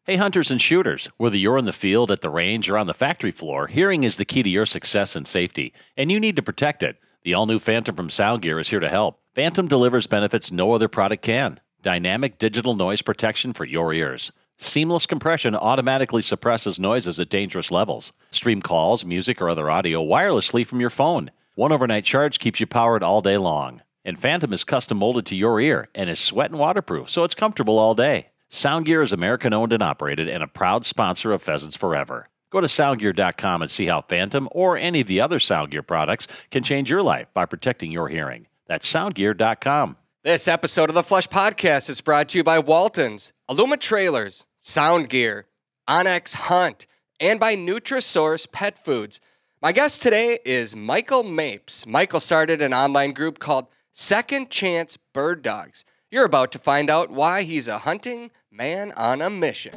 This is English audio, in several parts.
Hey, hunters and shooters, whether you're in the field, at the range, or on the factory floor, hearing is the key to your success and safety, and you need to protect it. The all-new Phantom from Sound Gear is here to help. Phantom delivers benefits no other product can. Dynamic digital noise protection for your ears. Seamless compression automatically suppresses noises at dangerous levels. Stream calls, music, or other audio wirelessly from your phone. One overnight charge keeps you powered all day long. And Phantom is custom molded to your ear and is sweat and waterproof, so it's comfortable all day. Sound Gear is American-owned and operated and a proud sponsor of Pheasants Forever. Go to soundgear.com and see how Phantom or any of the other Sound Gear products can change your life by protecting your hearing. That's soundgear.com. This episode of the Flush Podcast is brought to you by Waltons, Illuma Trailers, Sound Gear, Onyx Hunt, and by Nutrisource Pet Foods. My guest today is Michael Mapes. Michael started an online group called Second Chance Bird Dogs. You're about to find out why he's a hunting man on a mission.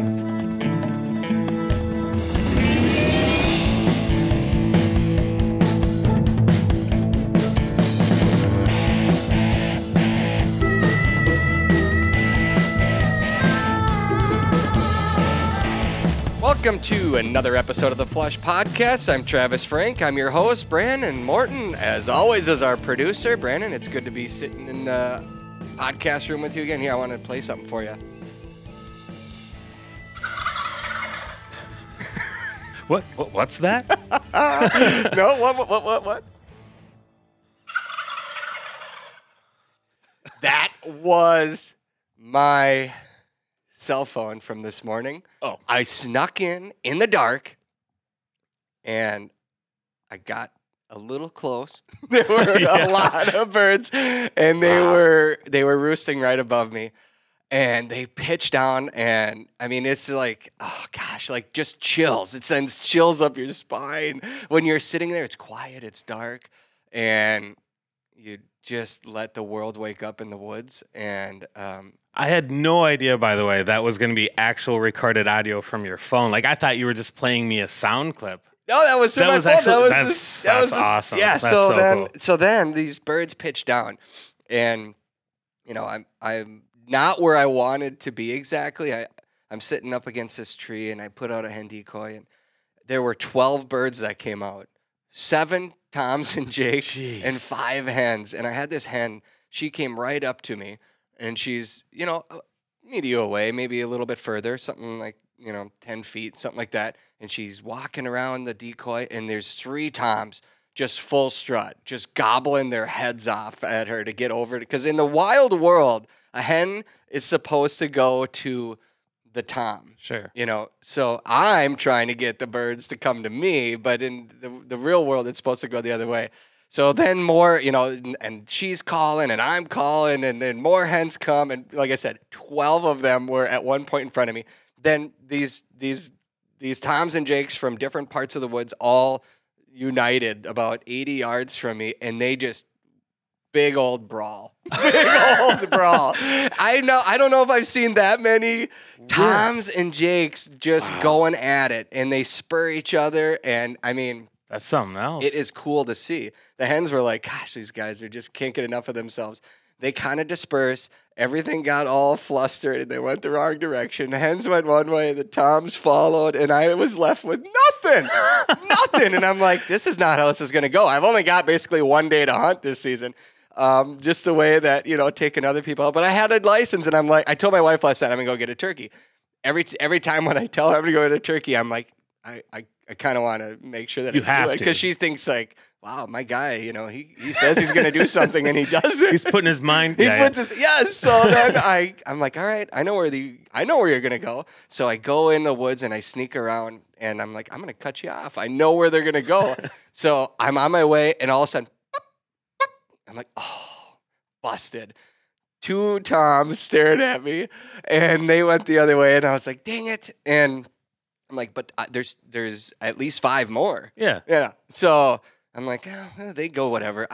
Welcome to another episode of the Flush Podcast. I'm Travis Frank. I'm your host, Brandon Morton. As always, is our producer. Brandon, it's good to be sitting in the podcast room with you again. Here, I want to play something for you. What's that? No, what? That was my cell phone from this morning. Oh. I snuck in the dark, and I got a little close. There were a lot of birds, and they were roosting right above me, and they pitched down, and I mean, it's like, oh gosh, like just chills. It sends chills up your spine when you're sitting there. It's quiet, it's dark, and you just let the world wake up in the woods. And I had no idea, by the way, that was going to be actual recorded audio from your phone. Like, I thought you were just playing me a sound clip. No, that was from my phone. Actually, That was awesome. Yeah. That's so cool. So then these birds pitched down, and you know I'm not where I wanted to be exactly. I'm sitting up against this tree, and I put out a hen decoy, and there were 12 birds that came out, 7 toms and jakes, and 5 hens. And I had this hen. She came right up to me, and she's maybe away, maybe a little bit further, something like 10 feet, something like that. And she's walking around the decoy, and there's 3 toms just full strut, just gobbling their heads off at her to get over it. Because in the wild world, a hen is supposed to go to the tom. Sure. So I'm trying to get the birds to come to me, but in the real world, it's supposed to go the other way. So then more, and she's calling, and I'm calling, and then more hens come. And like I said, 12 of them were at one point in front of me. Then these toms and jakes from different parts of the woods all united about 80 yards from me, and they just big old brawl. I don't know if I've seen that many toms and jakes just going at it, and they spur each other, and I mean, that's something else. it is cool to see. The hens were like, gosh, these guys are just can't get enough of themselves. They kind of disperse. Everything got all flustered, and they went the wrong direction. The hens went one way, the toms followed, and I was left with nothing. Nothing. And I'm like, this is not how this is going to go. I've only got basically 1 day to hunt this season. Just the way that, taking other people out. But I had a license, and I'm like, I told my wife last night I'm going to go get a turkey. Every time when I tell her I'm going to go get a turkey, I'm like, I kind of want to make sure that you I have do it. to. Because she thinks like, wow, my guy, he says he's going to do something and he doesn't. He's putting his mind. Yes. So then I'm like, all right, I know where you're going to go. So I go in the woods and I sneak around, and I'm like, I'm going to cut you off. I know where they're going to go. So I'm on my way, and all of a sudden, I'm like, oh, busted. 2 toms stared at me, and they went the other way, and I was like, dang it. And I'm like, but there's at least 5 more. Yeah. Yeah. So I'm like, they go whatever.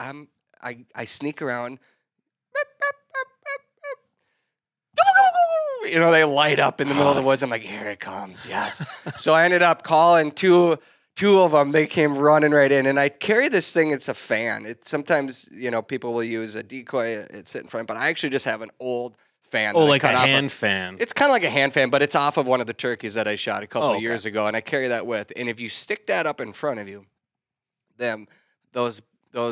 I sneak around. They light up in the middle of the woods. I'm like, here it comes. Yes. So I ended up calling two of them. They came running right in, and I carry this thing. It's a fan. Sometimes people will use a decoy. It's sit in front, but I actually just have an old fan. Oh, that I like a cut off hand fan. It's kind of like a hand fan, but it's off of one of the turkeys that I shot a couple Oh, of okay. years ago, and I carry that with. And if you stick that up in front of you, those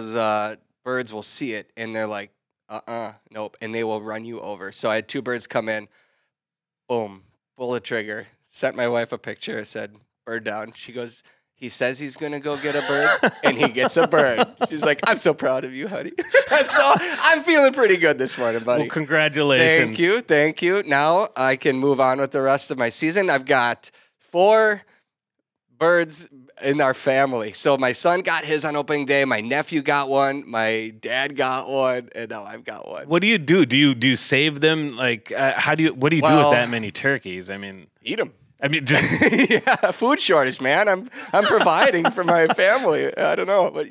birds will see it, and they're like, nope, and they will run you over. So I had 2 birds come in, boom, pull the trigger, sent my wife a picture, said, bird down. She goes, he says he's going to go get a bird, and he gets a bird. She's like, I'm so proud of you, honey. So I'm feeling pretty good this morning, buddy. Well, congratulations. Thank you. Now I can move on with the rest of my season. I've got 4 birds in our family. So my son got his on opening day. My nephew got one. My dad got one, and now I've got one. What do you do? Do you save them? Like, what do you do with that many turkeys? I mean, Eat them. I mean, just, Yeah, food shortage, man. I'm providing for my family. I don't know, but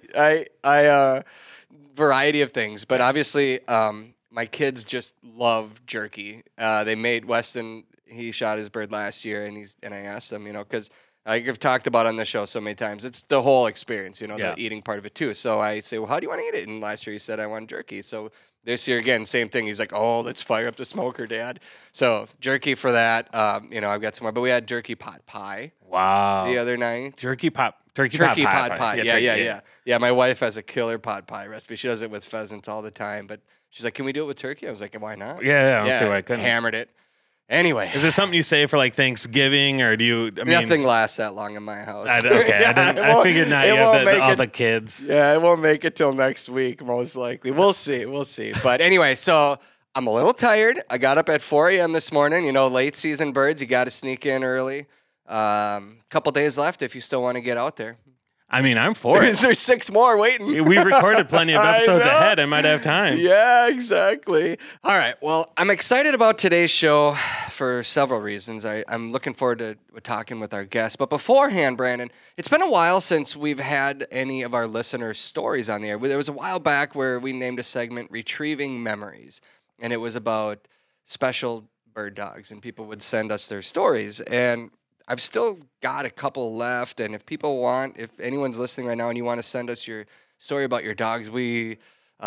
I variety of things. But obviously, my kids just love jerky. They made Weston. He shot his bird last year, and I asked him, because I've talked about on the show so many times. It's the whole experience, the eating part of it too. So I say, well, how do you want to eat it? And last year he said I want jerky. So this year again, same thing. He's like, oh, let's fire up the smoker, Dad. So jerky for that. I've got some more, but we had jerky pot pie. wow. The other night. Turkey pot pie. Yeah. Yeah, my wife has a killer pot pie recipe. She does it with pheasants all the time, but she's like, can we do it with turkey? I was like, why not? Yeah, I don't see why I couldn't. Hammered it. Anyway. Is it something you say for like Thanksgiving, or do you? I mean, nothing lasts that long in my house. I figured not. You have all the kids. Yeah, it won't make it till next week, most likely. We'll see. But anyway, so I'm a little tired. I got up at 4 a.m. this morning. Late season birds, you got to sneak in early. Couple days left if you still want to get out there. I mean, I'm for it. There's 6 more waiting. We recorded plenty of episodes ahead. I might have time. Yeah, exactly. All right. Well, I'm excited about today's show for several reasons. I'm looking forward to talking with our guests. But beforehand, Brandon, it's been a while since we've had any of our listeners' stories on the air. There was a while back where we named a segment Retrieving Memories, and it was about special bird dogs, and people would send us their stories. And I've still got a couple left, and if anyone's listening right now and you want to send us your story about your dogs, we'll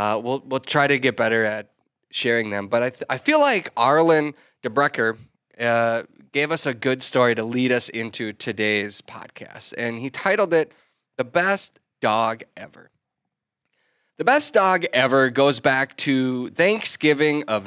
try to get better at sharing them. But I feel like Arlen DeBrecker gave us a good story to lead us into today's podcast, and he titled it "The Best Dog Ever." The best dog ever goes back to Thanksgiving of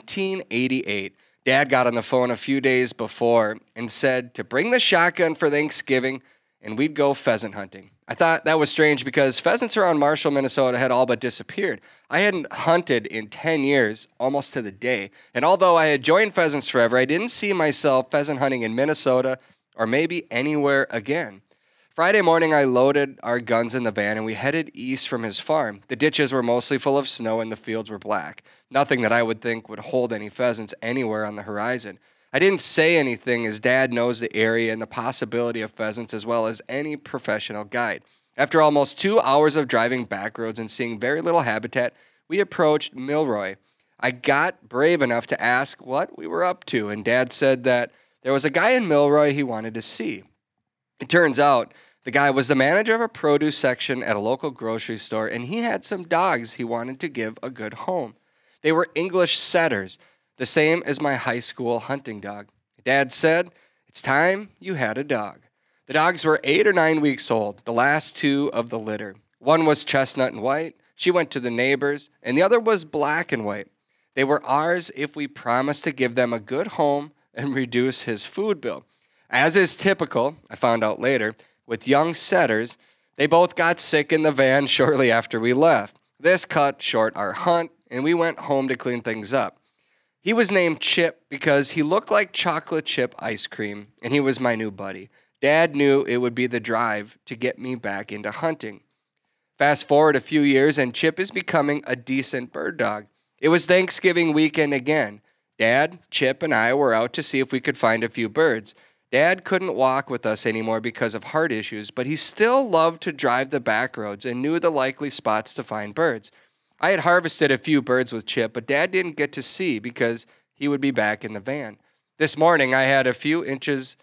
1988. Dad got on the phone a few days before and said to bring the shotgun for Thanksgiving and we'd go pheasant hunting. I thought that was strange because pheasants around Marshall, Minnesota had all but disappeared. I hadn't hunted in 10 years, almost to the day. And although I had joined Pheasants Forever, I didn't see myself pheasant hunting in Minnesota or maybe anywhere again. Friday morning, I loaded our guns in the van and we headed east from his farm. The ditches were mostly full of snow and the fields were black. Nothing that I would think would hold any pheasants anywhere on the horizon. I didn't say anything as Dad knows the area and the possibility of pheasants as well as any professional guide. After almost 2 hours of driving back roads and seeing very little habitat, we approached Milroy. I got brave enough to ask what we were up to, and Dad said that there was a guy in Milroy he wanted to see. It turns out the guy was the manager of a produce section at a local grocery store, and he had some dogs he wanted to give a good home. They were English setters, the same as my high school hunting dog. Dad said, "It's time you had a dog." The dogs were 8 or 9 weeks old, the last 2 of the litter. One was chestnut and white. She went to the neighbors, and the other was black and white. They were ours if we promised to give them a good home and reduce his food bill. As is typical, I found out later, with young setters, they both got sick in the van shortly after we left. This cut short our hunt, and we went home to clean things up. He was named Chip because he looked like chocolate chip ice cream, and he was my new buddy. Dad knew it would be the drive to get me back into hunting. Fast forward a few years, and Chip is becoming a decent bird dog. It was Thanksgiving weekend again. Dad, Chip, and I were out to see if we could find a few birds. Dad couldn't walk with us anymore because of heart issues, but he still loved to drive the back roads and knew the likely spots to find birds. I had harvested a few birds with Chip, but Dad didn't get to see because he would be back in the van. This morning, we had a few inches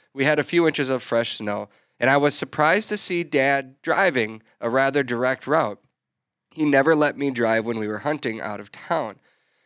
of fresh snow, and I was surprised to see Dad driving a rather direct route. He never let me drive when we were hunting out of town.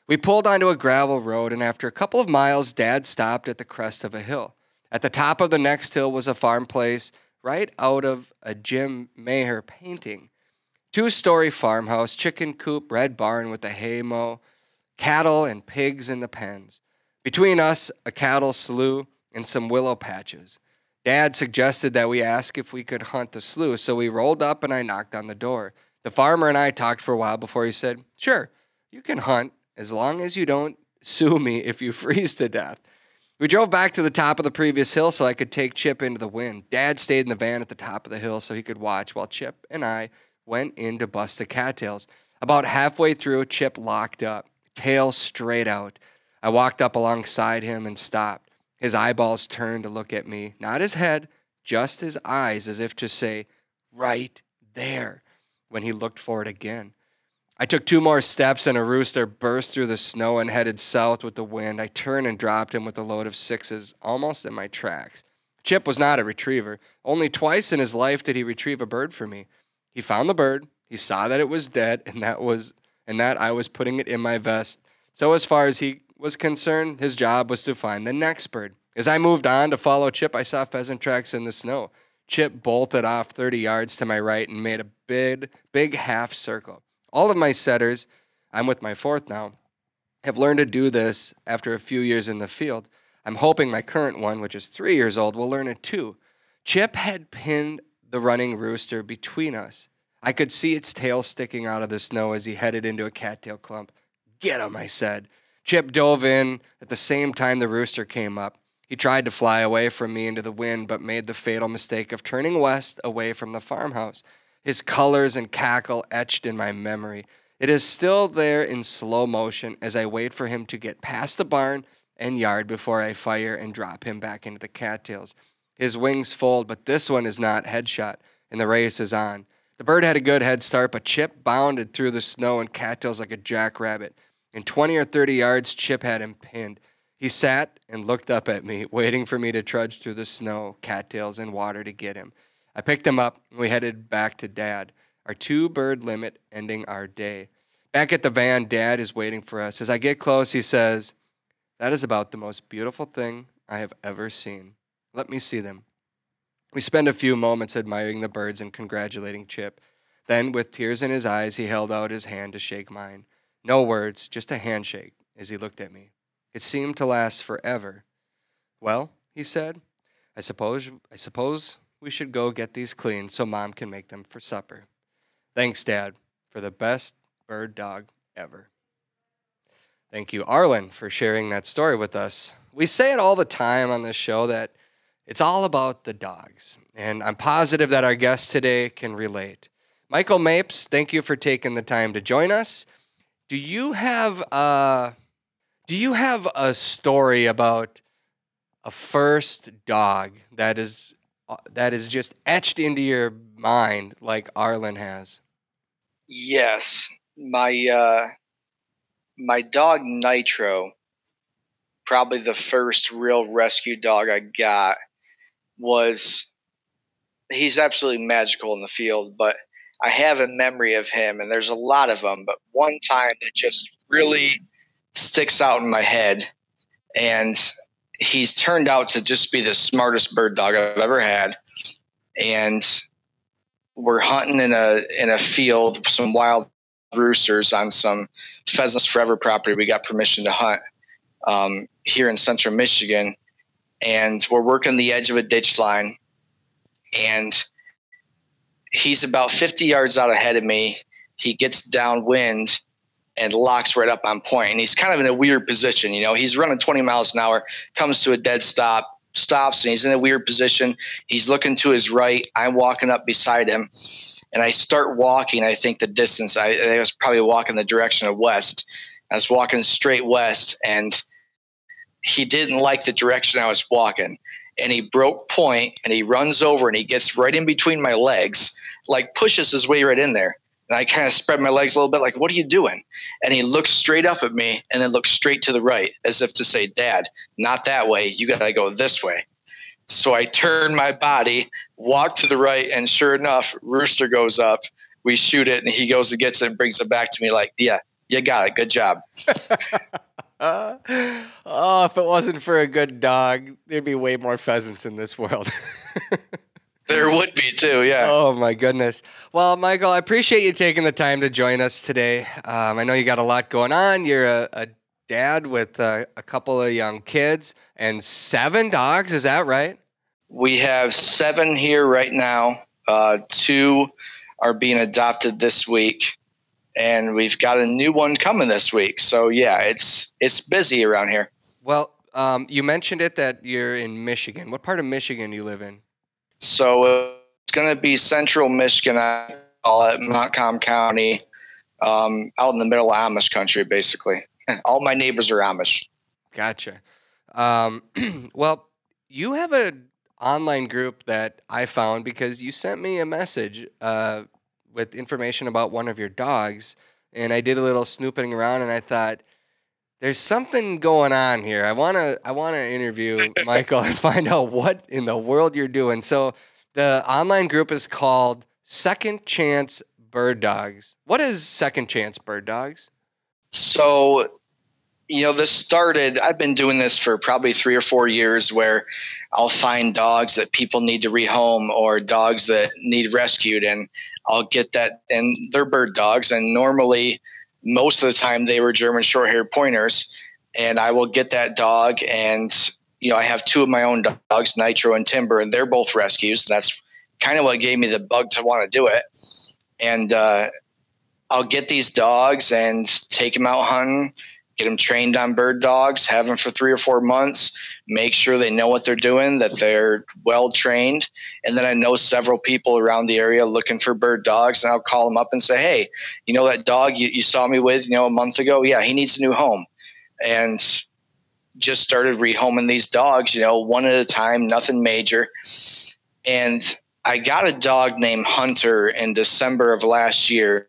We pulled onto a gravel road, and after a couple of miles, Dad stopped at the crest of a hill. At the top of the next hill was a farm place right out of a Jim Maher painting. 2-story farmhouse, chicken coop, red barn with a hay mow, cattle and pigs in the pens. Between us, a cattle slough and some willow patches. Dad suggested that we ask if we could hunt the slough, so we rolled up and I knocked on the door. The farmer and I talked for a while before he said, "Sure, you can hunt as long as you don't sue me if you freeze to death." We drove back to the top of the previous hill so I could take Chip into the wind. Dad stayed in the van at the top of the hill so he could watch while Chip and I went in to bust the cattails. About halfway through, Chip locked up, tail straight out. I walked up alongside him and stopped. His eyeballs turned to look at me, not his head, just his eyes, as if to say, "Right there," when he looked for it again. I took 2 more steps and a rooster burst through the snow and headed south with the wind. I turned and dropped him with a load of 6s, almost in my tracks. Chip was not a retriever. Only twice in his life did he retrieve a bird for me. He found the bird, he saw that it was dead, and that I was putting it in my vest. So as far as he was concerned, his job was to find the next bird. As I moved on to follow Chip, I saw pheasant tracks in the snow. Chip bolted off 30 yards to my right and made a big half circle. All of my setters, I'm with my 4th now, have learned to do this after a few years in the field. I'm hoping my current one, which is 3 years old, will learn it too. Chip had pinned the running rooster between us. I could see its tail sticking out of the snow as he headed into a cattail clump. "Get him," I said. Chip dove in at the same time the rooster came up. He tried to fly away from me into the wind, but made the fatal mistake of turning west away from the farmhouse. His colors and cackle etched in my memory. It is still there in slow motion as I wait for him to get past the barn and yard before I fire and drop him back into the cattails. His wings fold, but this one is not headshot, and the race is on. The bird had a good head start, but Chip bounded through the snow and cattails like a jackrabbit. In 20 or 30 yards, Chip had him pinned. He sat and looked up at me, waiting for me to trudge through the snow, cattails, and water to get him. I picked him up, and we headed back to Dad, our 2-bird limit ending our day. Back at the van, Dad is waiting for us. As I get close, he says, "That is about the most beautiful thing I have ever seen. Let me see them." We spend a few moments admiring the birds and congratulating Chip. Then, with tears in his eyes, he held out his hand to shake mine. No words, just a handshake as he looked at me. It seemed to last forever. "Well," he said, I suppose we should go get these cleaned so Mom can make them for supper. Thanks, Dad, for the best bird dog ever." Thank you, Arlen, for sharing that story with us. We say it all the time on this show that it's all about the dogs, and I'm positive that our guest today can relate. Michael Mapes, thank you for taking the time to join us. Do you have a story about a first dog that is just etched into your mind like Arlen has? Yes, my dog Nitro, probably the first real rescue dog I got, he's absolutely magical in the field, but I have a memory of him, and there's a lot of them, but one time that just really sticks out in my head, and he's turned out to just be the smartest bird dog I've ever had. And we're hunting in a field with some wild roosters on some Pheasants Forever property. We got permission to hunt here in central Michigan, and we're working the edge of a ditch line, and he's about 50 yards out ahead of me. He gets downwind and locks right up on point. And he's kind of in a weird position. You know, he's running 20 miles an hour, comes to a dead stop, stops, and he's in a weird position. He's looking to his right. I'm walking up beside him, and I start walking. I think the distance, I was probably walking the direction of west. I was walking straight west, and he didn't like the direction I was walking. And he broke point, and he runs over, and he gets right in between my legs, like pushes his way right in there. And I kind of spread my legs a little bit, like, "What are you doing?" And he looks straight up at me and then looks straight to the right, as if to say, "Dad, not that way. You got to go this way." So I turn my body, walk to the right, and sure enough, rooster goes up. We shoot it, and he goes and gets it and brings it back to me like, "Yeah, You got it. Good job. Oh, if it wasn't for a good dog, there'd be way more pheasants in this world. There would be too, yeah. Oh, my goodness. Well, Michael, I appreciate you taking the time to join us today. I know you got a lot going on. You're a dad with a couple of young kids and 7 dogs. Is that right? We have 7 here right now. 2 are being adopted this week, and we've got a new one coming this week. So yeah, it's busy around here. Well, you mentioned it that you're in Michigan. What part of Michigan do you live in? So it's going to be central Michigan. I call it Montcalm County, out in the middle of Amish country, basically. All my neighbors are Amish. Gotcha. Well, you have an online group that I found because you sent me a message with information about one of your dogs, and I did a little snooping around, and I thought, there's something going on here. I wanna interview Michael and find out what in the world you're doing. So the online group is called Second Chance Bird Dogs. What is Second Chance Bird Dogs? So, this started, I've been doing this for probably 3 or 4 years, where I'll find dogs that people need to rehome or dogs that need rescued, and I'll get that, and they're bird dogs. And normally, most of the time they were German short-haired pointers, and I will get that dog, and I have 2 of my own dogs, Nitro and Timber, and they're both rescues. That's kind of what gave me the bug to want to do it. And I'll get these dogs and take them out hunting, get them trained on bird dogs, have them for 3 or 4 months, make sure they know what they're doing, that they're well trained. And then I know several people around the area looking for bird dogs, and I'll call them up and say, hey, that dog you saw me with, a month ago? Yeah, he needs a new home. And just started rehoming these dogs, one at a time, nothing major. And I got a dog named Hunter in December of last year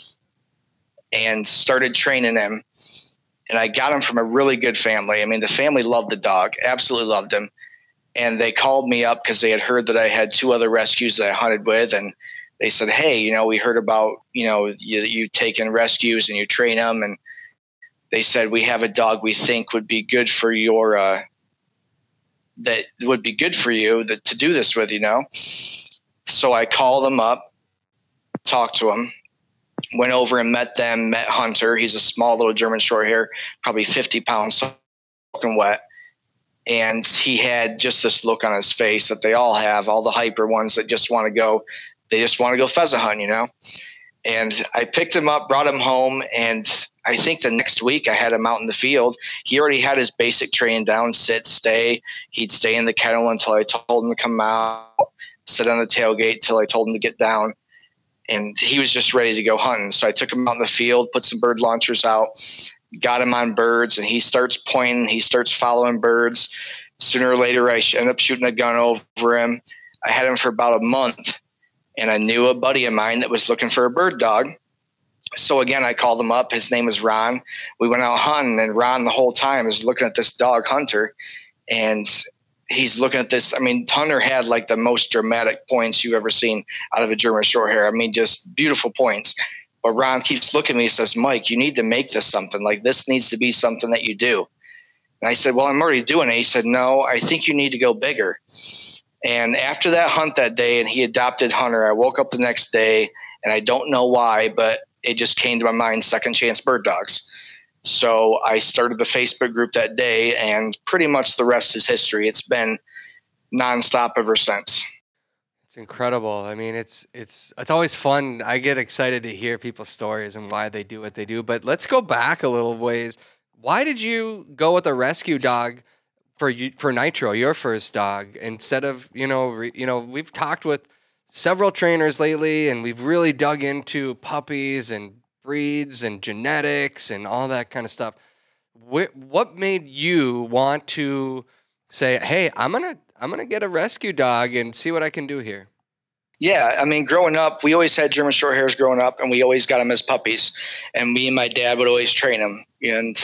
and started training him. And I got him from a really good family. I mean, the family loved the dog, absolutely loved him. And they called me up because they had heard that I had 2 other rescues that I hunted with. And they said, hey, we heard about, you take in rescues and you train them. And they said, we have a dog we think would be good for your, that would be good for you to do this with, So I called them up, talked to them. Went over and met Hunter. He's a small little German short hair, probably 50 pounds, soaking wet. And he had just this look on his face that they all have, all the hyper ones that just want to go pheasant hunting, And I picked him up, brought him home, and I think the next week I had him out in the field. He already had his basic training down, sit, stay. He'd stay in the kennel until I told him to come out, sit on the tailgate till I told him to get down. And he was just ready to go hunting. So I took him out in the field, put some bird launchers out, got him on birds, and he starts pointing. He starts following birds. Sooner or later, I end up shooting a gun over him. I had him for about a month, and I knew a buddy of mine that was looking for a bird dog. So again, I called him up. His name is Ron. We went out hunting, and Ron the whole time is looking at this dog, Hunter, and he's looking at this. I mean, Hunter had like the most dramatic points you've ever seen out of a German short hair. I mean, just beautiful points. But Ron keeps looking at me and says, Mike, you need to make this something. Like, this needs to be something that you do. And I said, well, I'm already doing it. He said, no, I think you need to go bigger. And after that hunt that day, and he adopted Hunter, I woke up the next day, and I don't know why, but it just came to my mind, Second Chance Bird Dogs. So I started the Facebook group that day, and pretty much the rest is history. It's been nonstop ever since. It's incredible. I mean, it's always fun. I get excited to hear people's stories and why they do what they do. But let's go back a little ways. Why did you go with a rescue dog for Nitro, your first dog, instead of we've talked with several trainers lately, and we've really dug into puppies and breeds and genetics and all that kind of stuff. What made you want to say, hey, I'm gonna get a rescue dog and see what I can do here? Yeah, I mean, growing up, we always had German short hairs growing up, and we always got them as puppies. And me and my dad would always train them. And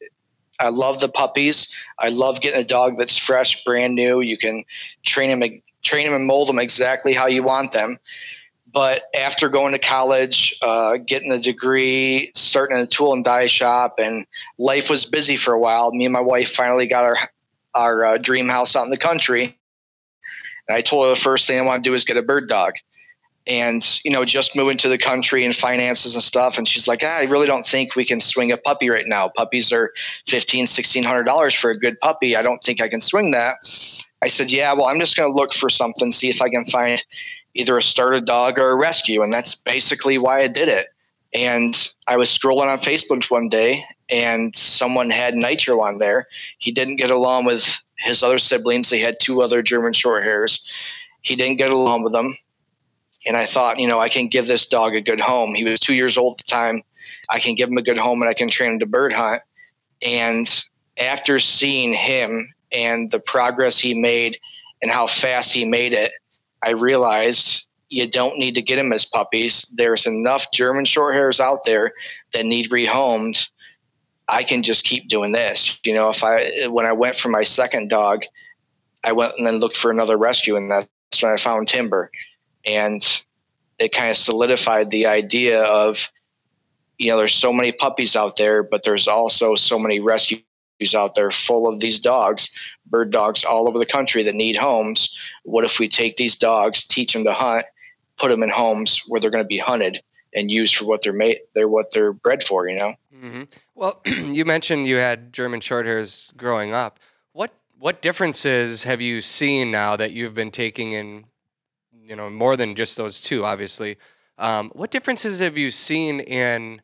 I love the puppies. I love getting a dog that's fresh, brand new. You can train them and mold them exactly how you want them. But after going to college, getting a degree, starting a tool and die shop, and life was busy for a while, me and my wife finally got our dream house out in the country. And I told her the first thing I want to do is get a bird dog. And, just moving to the country and finances and stuff. And she's like, I really don't think we can swing a puppy right now. Puppies are $1,500, $1,600 for a good puppy. I don't think I can swing that. I said, yeah, well, I'm just going to look for something, see if I can find either a starter dog or a rescue. And that's basically why I did it. And I was scrolling on Facebook one day and someone had Nitro on there. He didn't get along with his other siblings. They had 2 other German Shorthairs. He didn't get along with them. And I thought, I can give this dog a good home. He was 2 years old at the time. I can give him a good home and I can train him to bird hunt. And after seeing him and the progress he made and how fast he made it, I realized you don't need to get him as puppies. There's enough German Shorthairs out there that need rehomed. I can just keep doing this. When I went for my second dog, I went and then looked for another rescue, and that's when I found Timber. And it kind of solidified the idea of, there's so many puppies out there, but there's also so many rescues out there full of these dogs, bird dogs all over the country that need homes. What if we take these dogs, teach them to hunt, put them in homes where they're going to be hunted and used for what they're bred for, Mm-hmm. Well, you mentioned you had German Shorthairs growing up. What differences have you seen now that you've been taking in, more than just those 2, obviously? What differences have you seen in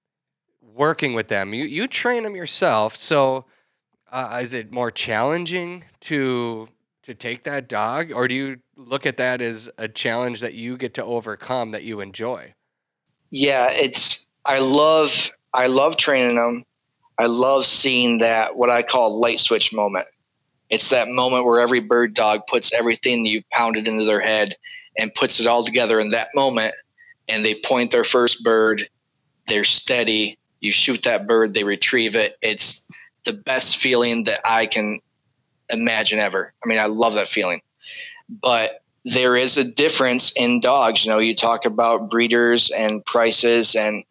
working with them? You train them yourself, so is it more challenging to take that dog, or do you look at that as a challenge that you get to overcome that you enjoy? Yeah, I love training them. I love seeing that, what I call light switch moment. It's that moment where every bird dog puts everything that you pounded into their head and puts it all together in that moment, and they point their first bird. They're steady. You shoot that bird, they retrieve it. It's the best feeling that I can imagine ever. I mean, I love that feeling. But there is a difference in dogs. You talk about breeders and prices, and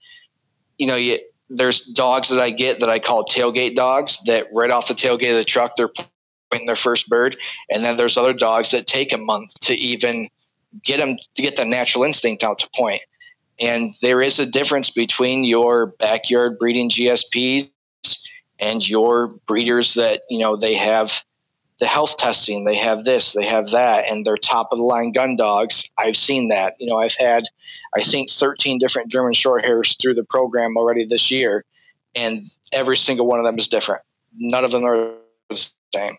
there's dogs that I get that I call tailgate dogs, that right off the tailgate of the truck, they're pointing their first bird. And then there's other dogs that take a month to even get the natural instinct out to point. And there is a difference between your backyard breeding GSPs and your breeders that, they have the health testing, they have this, they have that, and they're top of the line gun dogs. I've seen that. I've had, I think, 13 different German Shorthairs through the program already this year, and every single one of them is different. None of them are the same.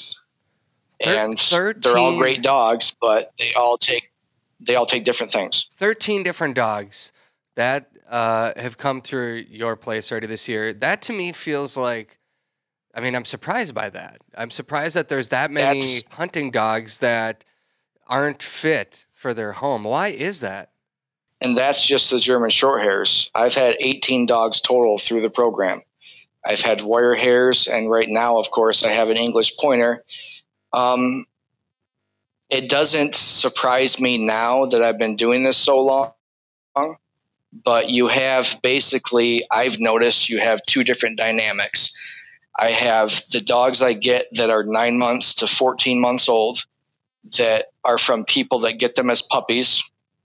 And 13. They're all great dogs, but they all take different things. 13 different dogs that have come through your place already this year. That to me feels like, I'm surprised by that. I'm surprised that there's that many hunting dogs that aren't fit for their home. Why is that? And that's just the German Shorthairs. I've had 18 dogs total through the program. I've had wire hairs, and right now, of course, I have an English pointer. It doesn't surprise me now that I've been doing this so long, but you have basically, I've noticed you have 2 different dynamics. I have the dogs I get that are 9 months to 14 months old that are from people that get them as puppies.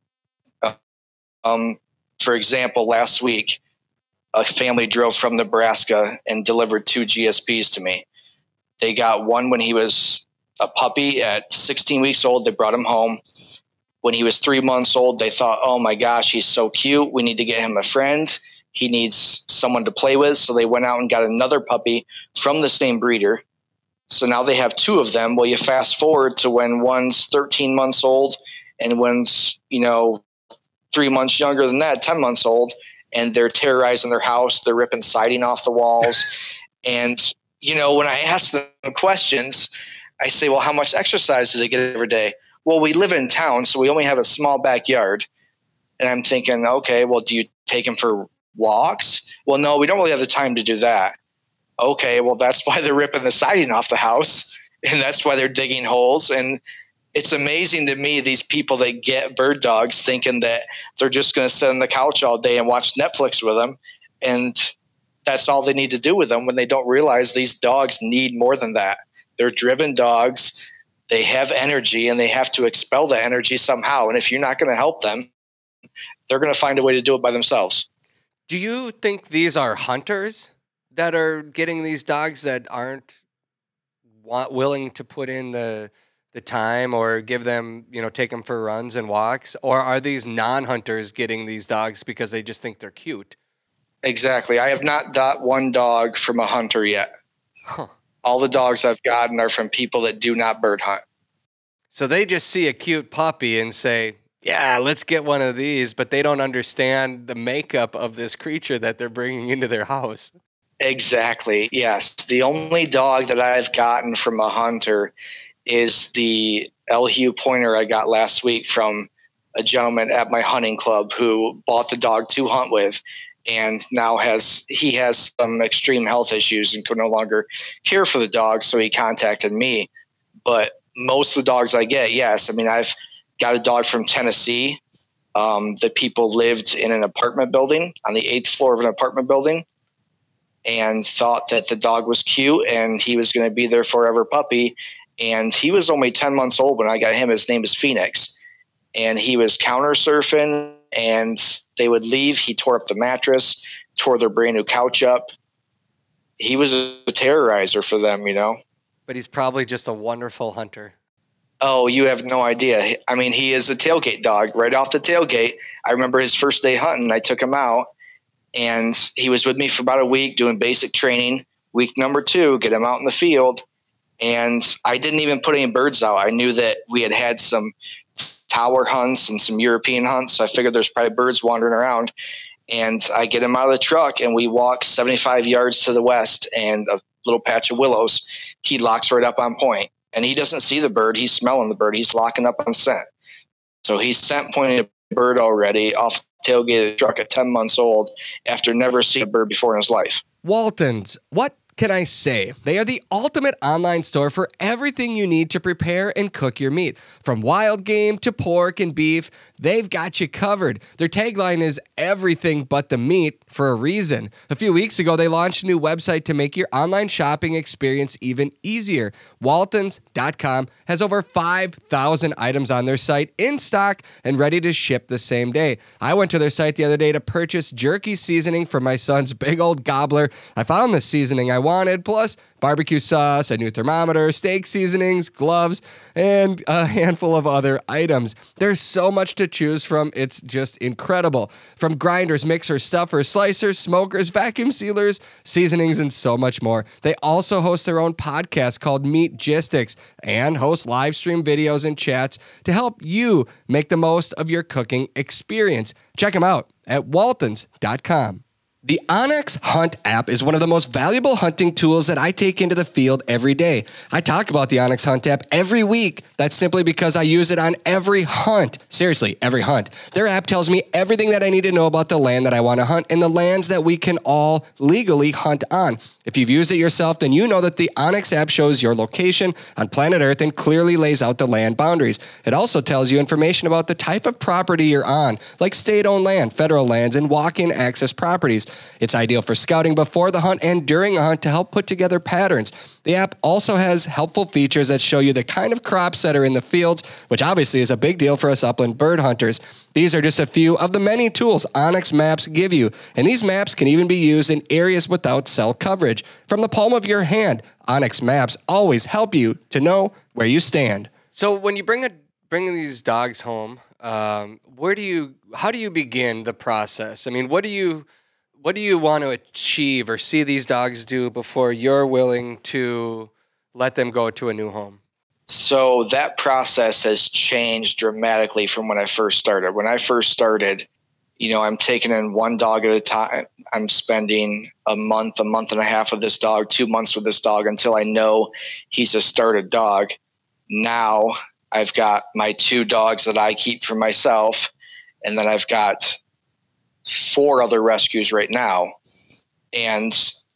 For example, last week, a family drove from Nebraska and delivered 2 GSPs to me. They got one when he was a puppy at 16 weeks old. They brought him home. When he was 3 months old, they thought, oh my gosh, he's so cute. We need to get him a friend. He needs someone to play with. So they went out and got another puppy from the same breeder. So now they have 2 of them. Well, you fast forward to when one's 13 months old and one's, 3 months younger than that, 10 months old, and they're terrorizing their house. They're ripping siding off the walls. And, when I ask them questions, I say, well, how much exercise do they get every day? Well, we live in town, so we only have a small backyard. And I'm thinking, okay, well, do you take them for walks? Well, no, we don't really have the time to do that. Okay, well, that's why they're ripping the siding off the house, and that's why they're digging holes. And it's amazing to me, these people that get bird dogs thinking that they're just going to sit on the couch all day and watch Netflix with them. And that's all they need to do with them, when they don't realize these dogs need more than that. They're driven dogs. They have energy, and they have to expel the energy somehow. And if you're not going to help them, they're going to find a way to do it by themselves. Do you think these are hunters that are getting these dogs that aren't willing to put in the time or give them, take them for runs and walks? Or are these non-hunters getting these dogs because they just think they're cute? Exactly. I have not got one dog from a hunter yet. Huh. All the dogs I've gotten are from people that do not bird hunt. So they just see a cute puppy and say, yeah, let's get one of these, but they don't understand the makeup of this creature that they're bringing into their house. Exactly. Yes. The only dog that I've gotten from a hunter is the El Hue Pointer I got last week from a gentleman at my hunting club who bought the dog to hunt with, and now he has some extreme health issues and could no longer care for the dog, so he contacted me. But most of the dogs I get, yes. I mean, I've got a dog from Tennessee. The people lived in an apartment building on the 8th floor of an apartment building and thought that the dog was cute and he was going to be their forever puppy. And he was only 10 months old when I got him. His name is Phoenix. And he was counter surfing, and they would leave. He tore up the mattress, tore their brand new couch up. He was a terrorizer for them, But he's probably just a wonderful hunter. Oh, you have no idea. I mean, he is a tailgate dog. Right off the tailgate, I remember his first day hunting. I took him out, and he was with me for about a week doing basic training. Week number 2, get him out in the field. And I didn't even put any birds out. I knew that we had some tower hunts and some European hunts. So I figured there's probably birds wandering around. And I get him out of the truck, and we walk 75 yards to the west and a little patch of willows. He locks right up on point. And he doesn't see the bird. He's smelling the bird. He's locking up on scent. So he's scent pointing a bird already off the tailgate of the truck at 10 months old after never seeing a bird before in his life. Waltons, what can I say? They are the ultimate online store for everything you need to prepare and cook your meat. From wild game to pork and beef, they've got you covered. Their tagline is everything but the meat for a reason. A few weeks ago, they launched a new website to make your online shopping experience even easier. Waltons.com has over 5,000 items on their site in stock and ready to ship the same day. I went to their site the other day to purchase jerky seasoning for my son's big old gobbler. I found the seasoning I wanted, plus barbecue sauce, a new thermometer, steak seasonings, gloves, and a handful of other items. There's so much to choose from. It's just incredible. From grinders, mixers, stuffers, slicers, smokers, vacuum sealers, seasonings, and so much more. They also host their own podcast called Meatgistics and host live stream videos and chats to help you make the most of your cooking experience. Check them out at waltons.com. The onX Hunt app is one of the most valuable hunting tools that I take into the field every day. I talk about the onX Hunt app every week. That's simply because I use it on every hunt. Seriously, every hunt. Their app tells me everything that I need to know about the land that I want to hunt and the lands that we can all legally hunt on. If you've used it yourself, then you know that the onX app shows your location on planet Earth and clearly lays out the land boundaries. It also tells you information about the type of property you're on, like state-owned land, federal lands, and walk-in access properties. It's ideal for scouting before the hunt and during a hunt to help put together patterns. The app also has helpful features that show you the kind of crops that are in the fields, which obviously is a big deal for us upland bird hunters. These are just a few of the many tools onX Maps give you, and these maps can even be used in areas without cell coverage. From the palm of your hand, onX Maps always help you to know where you stand. So when you bring these dogs home, how do you begin the process? I mean, what do you want to achieve or see these dogs do before you're willing to let them go to a new home? So that process has changed dramatically from when I first started. When I first started, I'm taking in one dog at a time. I'm spending a month and a half with this dog, 2 months with this dog until I know he's a started dog. Now I've got my 2 dogs that I keep for myself, and then I've got 4 other rescues right now. And,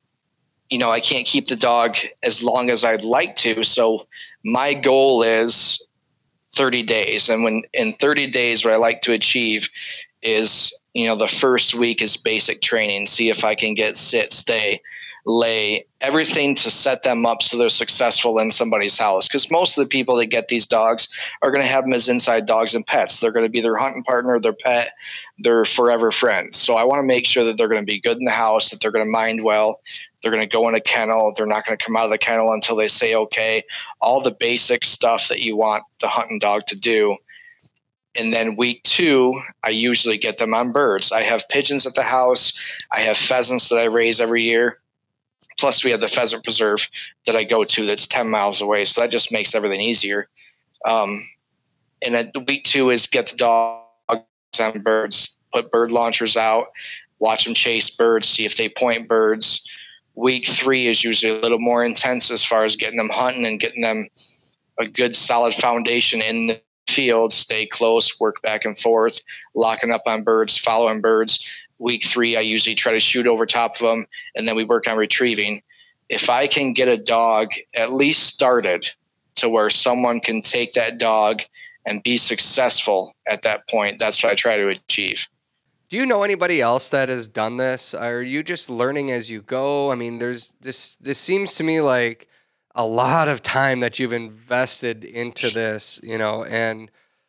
I can't keep the dog as long as I'd like to. So my goal is 30 days. And when in 30 days, what I like to achieve is, the first week is basic training. See if I can get sit, stay, lay, everything to set them up so they're successful in somebody's house. Because most of the people that get these dogs are going to have them as inside dogs and pets. They're going to be their hunting partner, their pet, their forever friends. So I want to make sure that they're going to be good in the house, that they're going to mind well. They're going to go in a kennel. They're not going to come out of the kennel until they say okay. All the basic stuff that you want the hunting dog to do. And then week 2, I usually get them on birds. I have pigeons at the house. I have pheasants that I raise every year. Plus, we have the pheasant preserve that I go to that's 10 miles away. So that just makes everything easier. And then the week 2 is get the dogs on birds, put bird launchers out, watch them chase birds, see if they point birds. Week 3 is usually a little more intense as far as getting them hunting and getting them a good solid foundation in the field, stay close, work back and forth, locking up on birds, following birds. Week 3, I usually try to shoot over top of them, and then we work on retrieving. If I can get a dog at least started to where someone can take that dog and be successful at that point, that's what I try to achieve. Do you know anybody else that has done this? Are you just learning as you go? I mean, there's this seems to me like a lot of time that you've invested into this, and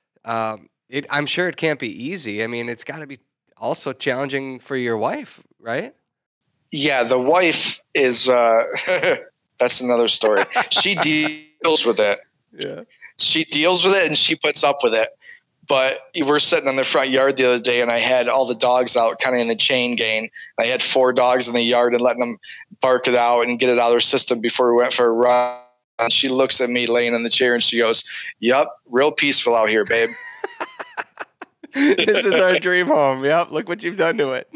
I'm sure it can't be easy. I mean, it's got to be also challenging for your wife, right? Yeah, the wife is, that's another story. She deals with it. Yeah. She deals with it and she puts up with it. But we were sitting in the front yard the other day and I had all the dogs out kind of in the chain gang. I had 4 dogs in the yard and letting them bark it out and get it out of their system before we went for a run. And she looks at me laying in the chair and she goes, "Yep, real peaceful out here, babe." This is our dream home. Yep, look what you've done to it.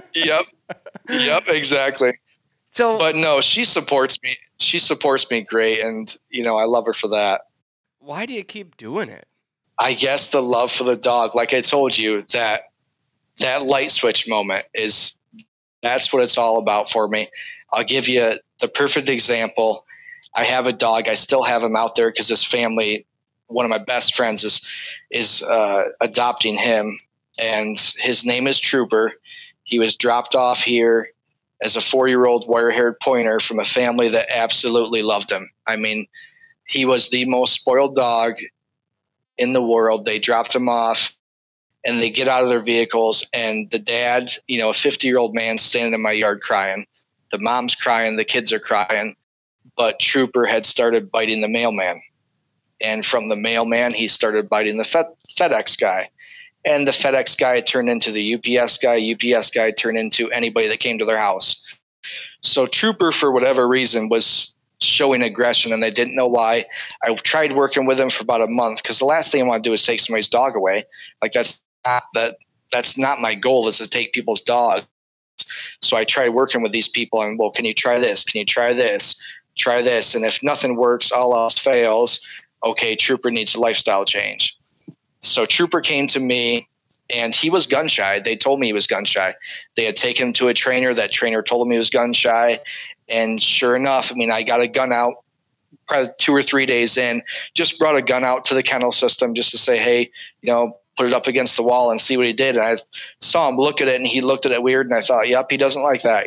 Yep, exactly. So, but no, she supports me. She supports me great. And, I love her for that. Why do you keep doing it? I guess the love for the dog, like I told you, that light switch moment that's what it's all about for me. I'll give you the perfect example. I have a dog. I still have him out there because his family, one of my best friends is adopting him, and his name is Trooper. He was dropped off here as a 4-year-old wire-haired pointer from a family that absolutely loved him. I mean, he was the most spoiled dog in the world. They dropped him off and they get out of their vehicles, and the dad, a 50-year-old man standing in my yard crying. The mom's crying, the kids are crying, but Trooper had started biting the mailman. And from the mailman, he started biting the FedEx guy. And the FedEx guy turned into the UPS guy. UPS guy turned into anybody that came to their house. So Trooper, for whatever reason, was showing aggression, and they didn't know why. I tried working with him for about a month because the last thing I want to do is take somebody's dog away. Like that's not my goal, is to take people's dogs. So I tried working with these people and, well, can you try this? Can you try this? Try this. And if nothing works, all else fails, okay, Trooper needs a lifestyle change. So Trooper came to me, and he was gun shy. They told me he was gun shy. They had taken him to a trainer. That trainer told him he was gun shy. And sure enough, I got a gun out probably 2 or 3 days in, just brought a gun out to the kennel system just to say, hey, put it up against the wall and see what he did. And I saw him look at it, and he looked at it weird. And I thought, yep, he doesn't like that,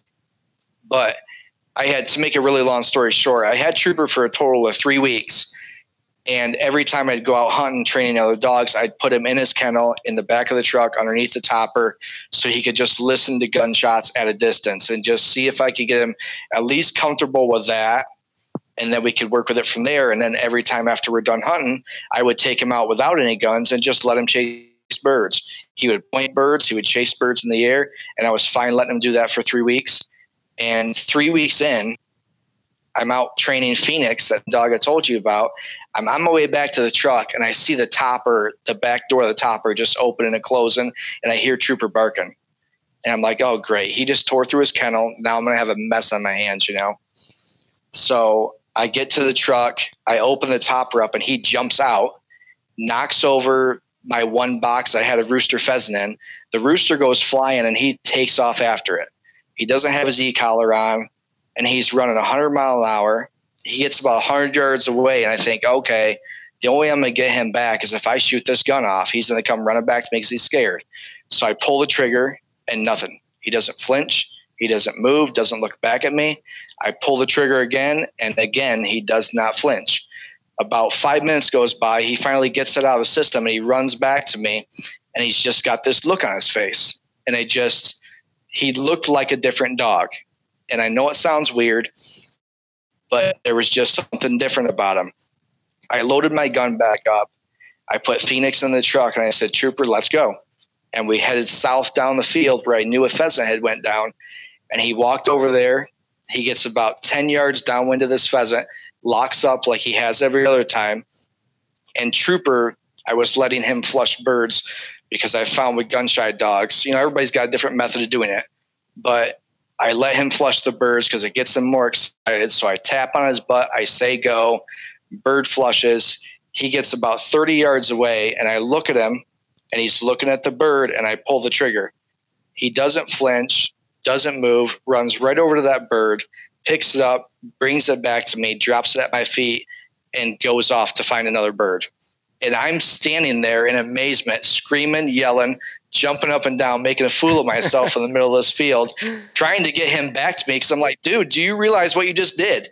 But I had to make a really long story short. I had Trooper for a total of 3 weeks. And every time I'd go out hunting, training other dogs, I'd put him in his kennel in the back of the truck underneath the topper so he could just listen to gunshots at a distance and just see if I could get him at least comfortable with that. And then we could work with it from there. And then every time after we're done hunting, I would take him out without any guns and just let him chase birds. He would point birds. He would chase birds in the air. And I was fine letting him do that for 3 weeks. And 3 weeks in, I'm out training Phoenix, that dog I told you about. I'm on my way back to the truck, and I see the back door of the topper just opening and closing, and I hear Trooper barking. And I'm like, oh, great. He just tore through his kennel. Now I'm going to have a mess on my hands, So I get to the truck. I open the topper up, and he jumps out, knocks over my one box I had a rooster pheasant in. The rooster goes flying, and he takes off after it. He doesn't have his e-collar on, and he's running 100 mile an hour. He gets about 100 yards away, and I think, okay, The only way I'm going to get him back is if I shoot this gun off. He's going to come running back to me because he's scared. So I pull the trigger and nothing. He doesn't flinch. He doesn't move, doesn't look back at me. I pull the trigger again, and again, he does not flinch. About 5 minutes goes by. He finally gets it out of the system, and he runs back to me, and he's just got this look on his face. And he looked like a different dog. And I know it sounds weird, but there was just something different about him. I loaded my gun back up. I put Phoenix in the truck, and I said, Trooper, let's go. And we headed south down the field where I knew a pheasant had went down. And he walked over there. He gets about 10 yards downwind of this pheasant, locks up like he has every other time. And Trooper, I was letting him flush birds because I found with gun-shy dogs, everybody's got a different method of doing it. But I let him flush the birds because it gets them more excited. So I tap on his butt. I say go. Bird flushes. He gets about 30 yards away, and I look at him, and he's looking at the bird, and I pull the trigger. He doesn't flinch, doesn't move, runs right over to that bird, picks it up, brings it back to me, drops it at my feet, and goes off to find another bird. And I'm standing there in amazement, screaming, yelling, jumping up and down, making a fool of myself in the middle of this field, trying to get him back to me because I'm like, dude, do you realize what you just did?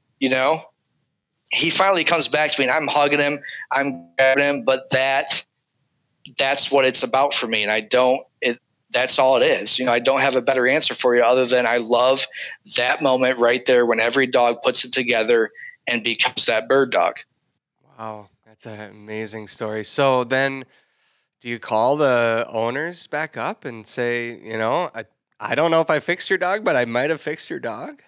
He finally comes back to me, and I'm hugging him, I'm grabbing him, but that's what it's about for me. And that's all it is. I don't have a better answer for you other than I love that moment right there when every dog puts it together and becomes that bird dog. Wow. That's an amazing story. So then do you call the owners back up and say, I don't know if I fixed your dog, but I might have fixed your dog?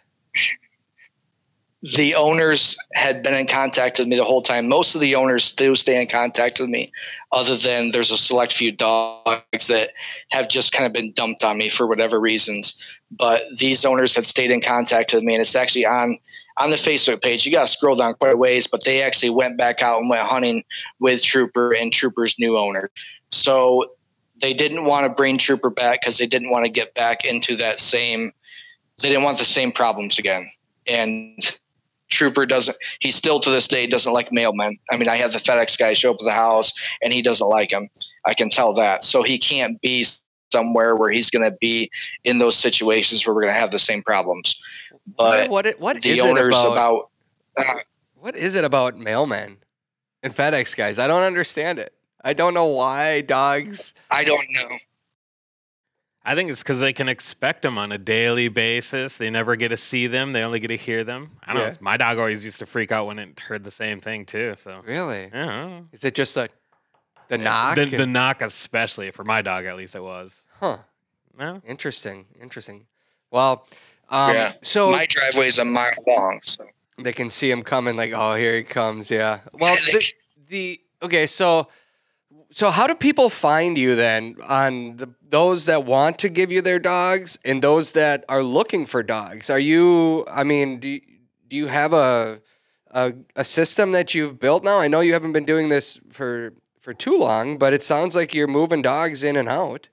The owners had been in contact with me the whole time. Most of the owners still stay in contact with me, other than there's a select few dogs that have just kind of been dumped on me for whatever reasons. But these owners had stayed in contact with me, and it's actually on the Facebook page. You got to scroll down quite a ways, but they actually went back out and went hunting with Trooper and Trooper's new owner. So they didn't want to bring Trooper back because they didn't want to get back into they didn't want the same problems again. And Trooper he still to this day doesn't like mailmen. I mean, I have the FedEx guy show up at the house and he doesn't like him. I can tell that. So he can't be somewhere where he's going to be in those situations where we're going to have the same problems. But what the is owners it about what is it about mailmen and FedEx guys? I don't understand it. I don't know why dogs. I don't know. I think it's because they can expect them on a daily basis. They never get to see them. They only get to hear them. I don't know. My dog always used to freak out when it heard the same thing too. So really, yeah. Is it just the knock? The knock, especially for my dog, at least it was. Huh. Yeah. Interesting. Well, so my driveway's a mile long, so they can see him coming. Like, oh, here he comes. Yeah. Well, okay. So how do people find you then on those that want to give you their dogs and those that are looking for dogs? Do you have a system that you've built now? I know you haven't been doing this for too long, but it sounds like you're moving dogs in and out.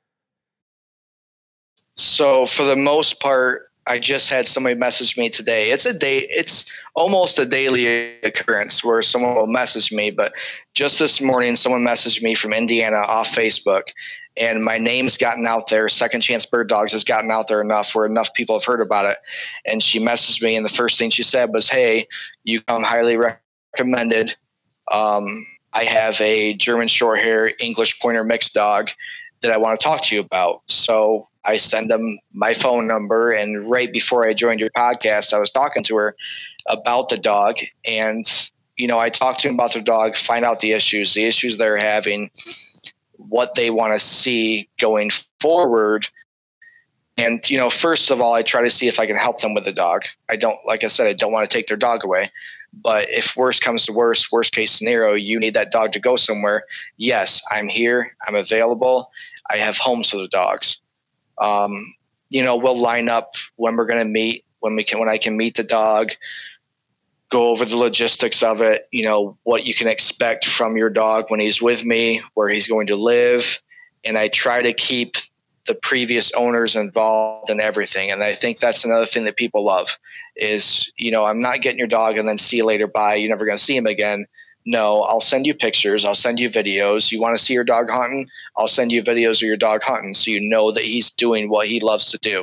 So for the most part, I just had somebody message me today. It's almost a daily occurrence where someone will message me. But just this morning, someone messaged me from Indiana off Facebook, and my name's gotten out there. Second Chance Bird Dogs has gotten out there enough where enough people have heard about it. And she messaged me, and the first thing she said was, "Hey, you come highly recommended. I have a German Shorthair English Pointer mixed dog that I want to talk to you about." So I send them my phone number, and right before I joined your podcast, I was talking to her about the dog, and I talked to them about their dog, find out the issues they're having, what they want to see going forward. And first of all, I try to see if I can help them with the dog. I don't want to take their dog away. But if worst comes to worst case scenario, you need that dog to go somewhere. Yes, I'm here. I'm available. I have homes for the dogs. We'll line up when we're going to meet, when I can meet the dog, go over the logistics of it, what you can expect from your dog when he's with me, where he's going to live. And I try to keep the previous owners involved in everything. And I think that's another thing that people love is, I'm not getting your dog and then see you later, bye. You're never going to see him again. No, I'll send you pictures. I'll send you videos. You want to see your dog hunting? I'll send you videos of your dog hunting so you know that he's doing what he loves to do.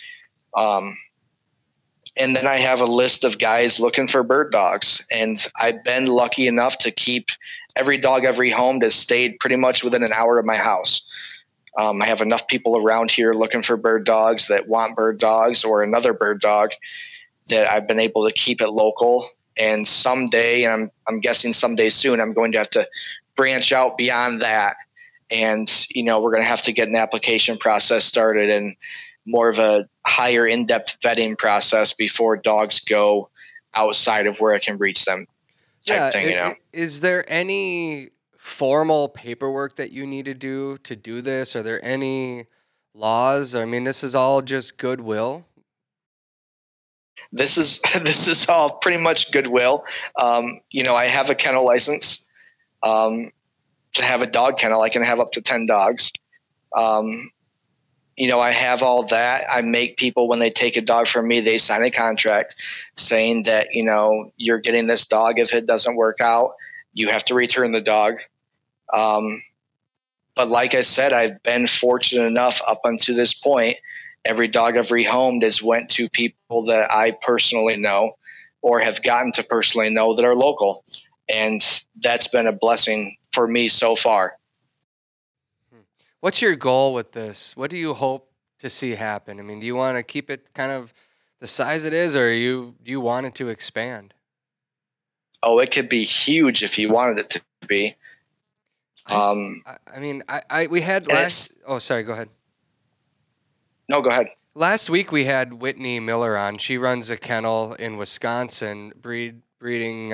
And then I have a list of guys looking for bird dogs. And I've been lucky enough to keep every dog, every home that's stayed pretty much within an hour of my house. I have enough people around here looking for bird dogs that want bird dogs or another bird dog that I've been able to keep it local. And someday, and I'm guessing someday soon, I'm going to have to branch out beyond that. And, we're going to have to get an application process started and more of a higher in-depth vetting process before dogs go outside of where I can reach them type thing, Is there any formal paperwork that you need to do this? Are there any laws? I mean, this is all just goodwill. This is all pretty much goodwill. I have a kennel license. To have a dog kennel, I can have up to 10 dogs. I have all that. I make people, when they take a dog from me, they sign a contract saying that, you're getting this dog. If it doesn't work out, you have to return the dog. But like I said, I've been fortunate enough up until this point. Every dog I've rehomed has went to people that I personally know or have gotten to personally know that are local. And that's been a blessing for me so far. What's your goal with this? What do you hope to see happen? I mean, do you want to keep it kind of the size it is, or do you want it to expand? Oh, it could be huge if you wanted it to be. We had last. Oh, sorry. Go ahead. No, go ahead. Last week we had Whitney Miller on. She runs a kennel in Wisconsin, breeding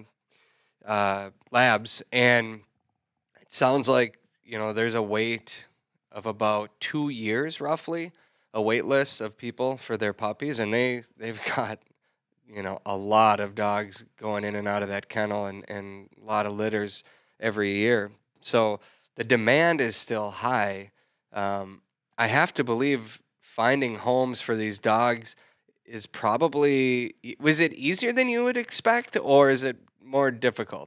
labs, and it sounds like there's a wait of about 2 years, roughly, a wait list of people for their puppies, and they've got a lot of dogs going in and out of that kennel and a lot of litters every year. So the demand is still high. I have to believe finding homes for these dogs is probably, was it easier than you would expect, or is it more difficult?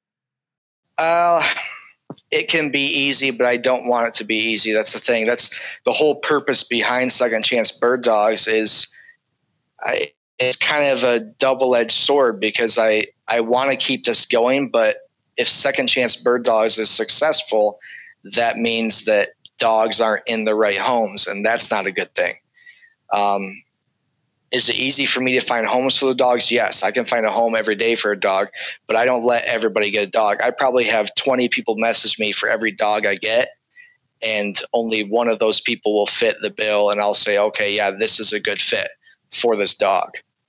It can be easy, but I don't want it to be easy. That's the thing. That's the whole purpose behind Second Chance Bird Dogs it's kind of a double-edged sword, because I want to keep this going, but if Second Chance Bird Dogs is successful, that means that dogs aren't in the right homes, and that's not a good thing. Is it easy for me to find homes for the dogs? Yes, I can find a home every day for a dog, but I don't let everybody get a dog. I probably have 20 people message me for every dog I get, and only one of those people will fit the bill, and I'll say, okay, yeah, this is a good fit for this dog.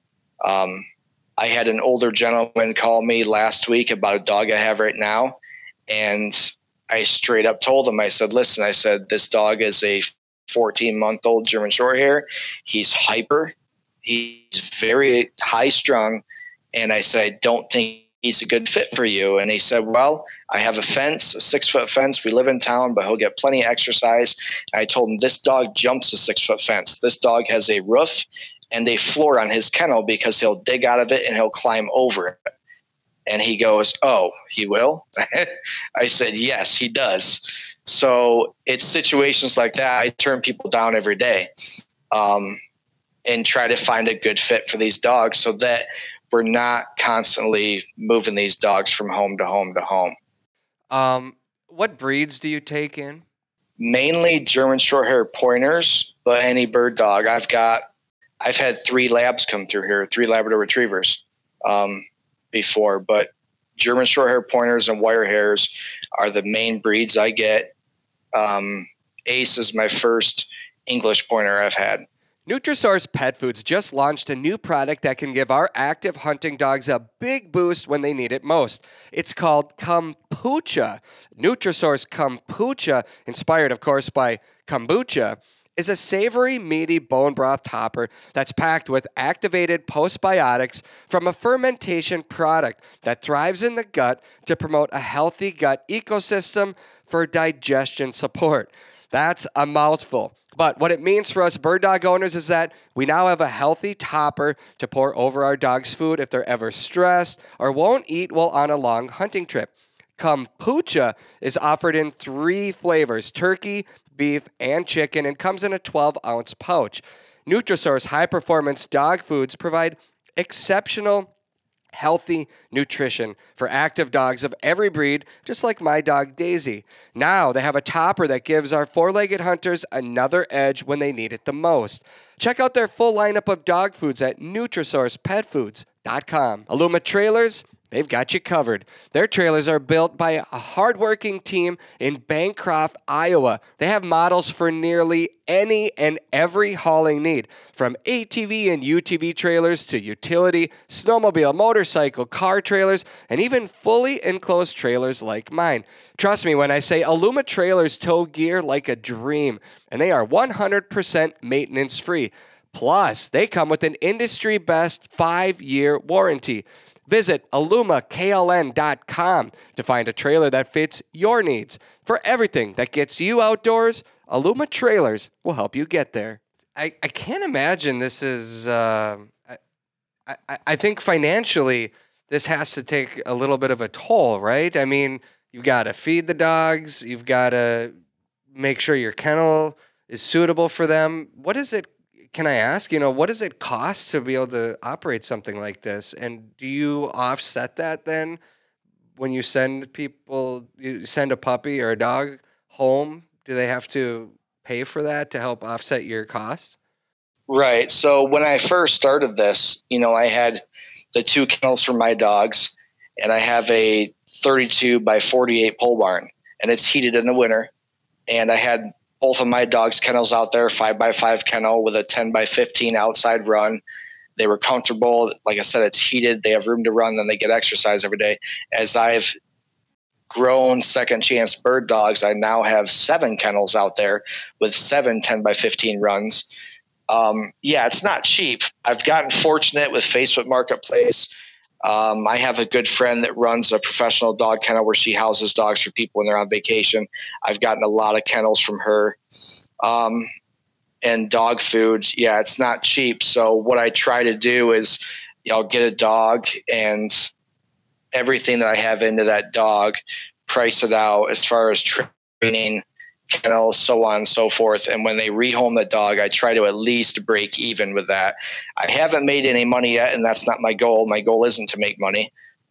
I had an older gentleman call me last week about a dog I have right now, and I straight up told him, I said, listen, I said, this dog is a 14-month-old German Shorthair. He's hyper. He's very high strung. And I said, I don't think he's a good fit for you. And he said, well, I have a fence, a 6-foot fence. We live in town, but he'll get plenty of exercise. And I told him, this dog jumps a 6-foot fence. This dog has a roof and a floor on his kennel because he'll dig out of it and he'll climb over it. And he goes, oh, he will? I said, yes, he does. So it's situations like that. I turn people down every day and try to find a good fit for these dogs so that we're not constantly moving these dogs from home to home to home. What breeds do you take in? Mainly German Shorthair Pointers, but any bird dog. I've had 3 labs come through here, 3 Labrador Retrievers before, but German Shorthair Pointers and wire hairs are the main breeds I get. Ace is my first English pointer I've had. Nutrisource Pet Foods just launched a new product that can give our active hunting dogs a big boost when they need it most. It's called Kombucha. Nutrisource Kombucha, inspired, of course, by kombucha, is a savory, meaty bone broth topper that's packed with activated postbiotics from a fermentation product that thrives in the gut to promote a healthy gut ecosystem for digestion support. That's a mouthful. But what it means for us bird dog owners is that we now have a healthy topper to pour over our dog's food if they're ever stressed or won't eat while on a long hunting trip. Kombucha is offered in 3 flavors, turkey, beef, and chicken, and comes in a 12-ounce pouch. Nutrisource high-performance dog foods provide exceptional healthy nutrition for active dogs of every breed, just like my dog Daisy. Now they have a topper that gives our 4-legged hunters another edge when they need it the most. Check out their full lineup of dog foods at NutrisourcePetFoods.com. Aluma Trailers, they've got you covered. Their trailers are built by a hardworking team in Bancroft, Iowa. They have models for nearly any and every hauling need, from ATV and UTV trailers to utility, snowmobile, motorcycle, car trailers, and even fully enclosed trailers like mine. Trust me when I say Aluma Trailers tow gear like a dream, and they are 100% maintenance free. Plus, they come with an industry best 5-year warranty. Visit alumakln.com to find a trailer that fits your needs. For everything that gets you outdoors, Aluma Trailers will help you get there. I can't imagine this is... I think financially, this has to take a little bit of a toll, right? I mean, you've got to feed the dogs. You've got to make sure your kennel is suitable for them. What is it? Can I ask, what does it cost to be able to operate something like this? And do you offset that then when you send a puppy or a dog home? Do they have to pay for that to help offset your costs? Right. So when I first started this, I had the 2 kennels for my dogs, and I have a 32 by 48 pole barn, and it's heated in the winter. And I had both of my dogs' kennels out there, 5x5 kennel with a 10x15 outside run. They were comfortable. Like I said, it's heated. They have room to run, then they get exercise every day. As I've grown Second Chance Bird Dogs, I now have 7 kennels out there with 7 10x15 runs. It's not cheap. I've gotten fortunate with Facebook Marketplace. I have a good friend that runs a professional dog kennel where she houses dogs for people when they're on vacation. I've gotten a lot of kennels from her. And dog food, it's not cheap. So what I try to do is, I'll get a dog and everything that I have into that dog, price it out as far as training, kennels, so on and so forth. And when they rehome the dog, I try to at least break even with that. I haven't made any money yet, and that's not my goal. My goal isn't to make money.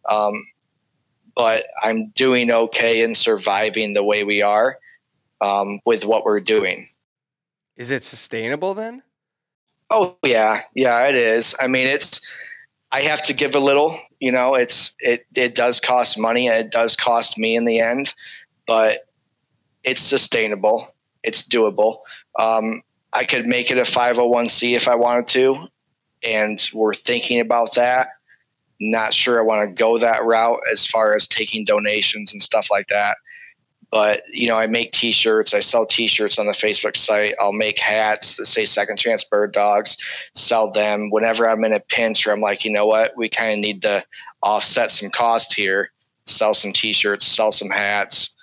But I'm doing okay in surviving the way we are with what we're doing. Is it sustainable then? Oh, yeah. Yeah, it is. I mean, I have to give a little, it does cost money, and it does cost me in the end, but it's sustainable. It's doable. I could make it a 501c if I wanted to, and we're thinking about that. Not sure I want to go that route as far as taking donations and stuff like that. But, I make T-shirts. I sell T-shirts on the Facebook site. I'll make hats that say Second Chance Bird Dogs, sell them. Whenever I'm in a pinch or I'm like, you know what, we kind of need to offset some cost here, sell some T-shirts, sell some hats,